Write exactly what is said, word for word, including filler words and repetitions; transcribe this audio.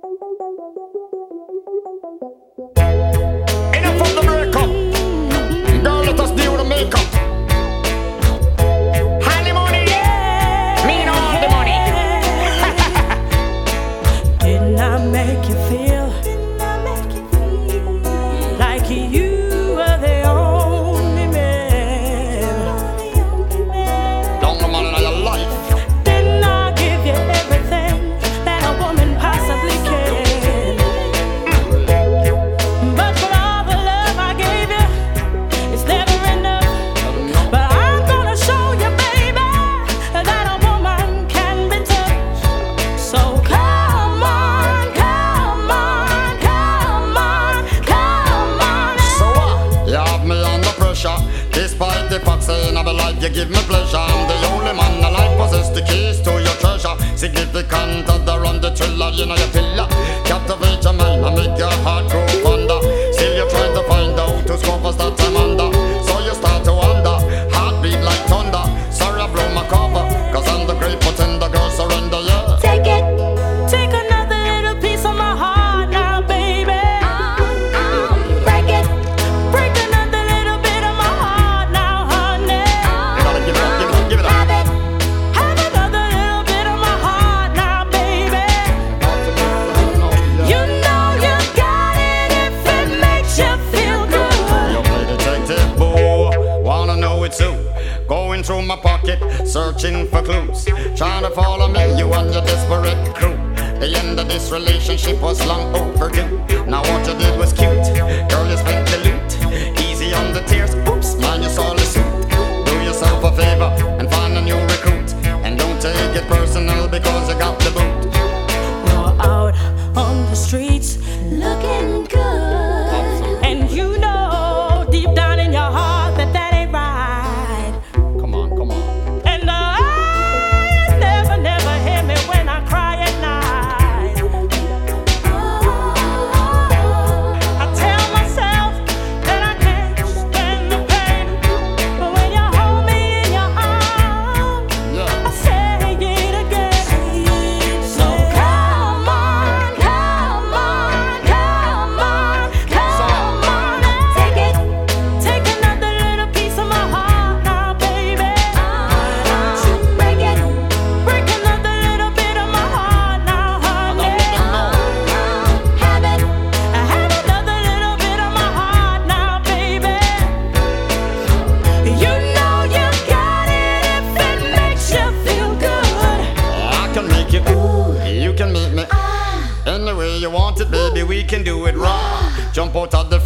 Enough of the breakup. Girl, let us deal with the makeup. Honey money, mean all the money. Didn't I make you feel like you were the only man? Don't go man in your life. Didn't I give you everything that a woman possibly can? But for all the love I gave you, it's never enough. But I'm gonna show you, baby, that a woman can be touched. So come on, come on, come on, come on. So what? You have me under pressure. Despite the fact saying of a life, you give me pleasure. I'm the only man alive possess the keys to your treasure. Significant other on the thriller, you know your pillar. Captivate your mind and make your heart grow fonder. Still you're trying to find out who's covers that I'm under. So you start to wonder, heartbeat like thunder. Sorry I blow my cover, cause I'm the great pretender. Girl surrender, yeah. Take it, take another little piece of my heart now, baby. Break it, break another little bit of my heart now, honey. You gotta give it up, give it up, give it up. Have it, have another little bit of my heart now, baby. You know you got it if it makes you feel good. You play detective, boo. Wanna know it's who? Going through my pocket, searching for clues. Trying to follow me, you and your desperate crew. The end of this relationship was long overdue. Now what you did was cute. Girl, you spent the loot. Easy on the tears, oops, man, you saw the suit. Do yourself a favor and find a new recruit. And don't take it personal because you got the boot. You're out on the streets looking good, and you know deep down in your heart that that ain't right. Come on, come on. And the eyes never, never hear me when I cry at night. I tell myself that I can't stand the pain, but when you hold me in your arms, I say it again. So come on, come on, come on, come on, take it, take another little piece of my heart now, baby. Break it, break another little bit of my heart now, honey. Have it, have another little bit of my heart now, baby. You know you got it if it makes you feel good. I can make you, you can make me. Any way you want it, baby, we can do it raw. Jump out of the